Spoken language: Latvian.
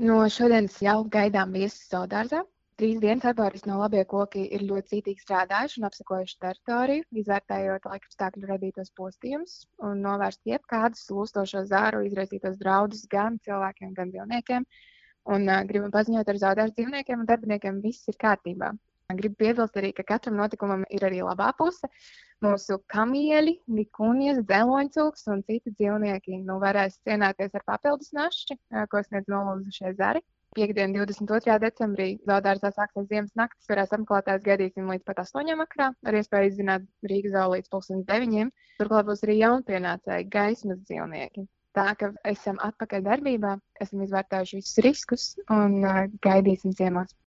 No šodienas jau gaidām viesus zoodārzā. 3 dienas arboristi no Labie koki ir ļoti cītīgi strādājuši un apsekojuši teritoriju, izvērtējot laikapstākļu radītos postījumus un novērst jebkādus lūstošo zāru izraisītos draudus gan cilvēkiem, gan dzīvniekiem. Gribam paziņot ar zoodārza dzīvniekiem un darbiniekiem, viss ir kārtībā. Gribu piebilst arī, ka katram notikumam ir arī labā puse. Mūsu kamieļi, vikunjas, dzeloņcūks un citi dzīvnieki varēs cienāties ar papildus našķi, ko sniedz nolūzušie zari. Piektdien, 22. decembrī, zoodārzā sāksies ziemas naktis, kurās apmeklētājus gaidīsim līdz pat 8 vakarā, ar iespēju izzināt Rīgas zoo līdz 9. Turklāt būs arī jaunpienācēji gaismas dzīvnieki. Tā ka esam atpakaļ darbībā, esam izvērtējuši visus riskus un gaidīsim ciemos.